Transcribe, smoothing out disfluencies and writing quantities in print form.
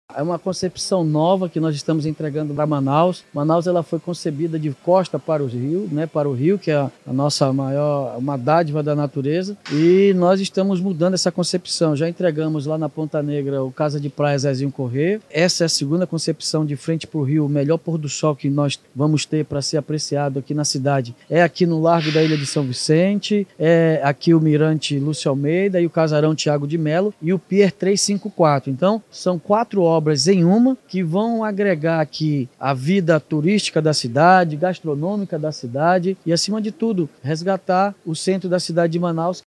É uma concepção nova que nós estamos entregando para Manaus. Manaus ela foi concebida de costa para o rio, né, para o rio, que é a nossa maior, uma dádiva da natureza, e nós estamos mudando essa concepção. Já entregamos lá na Ponta Negra o Casa de Praia Zezinho Corrêa. Essa é a segunda concepção de frente para o rio, o melhor pôr do sol que nós vamos ter para ser apreciado aqui na cidade. É aqui no Largo da Ilha de São Vicente, é aqui o Mirante Lúcio Almeida e o Casarão Tiago de Melo e o Pier 354. Então, são 4 obras em uma, que vão agregar aqui a vida turística da cidade, gastronômica da cidade e, acima de tudo, resgatar o centro da cidade de Manaus.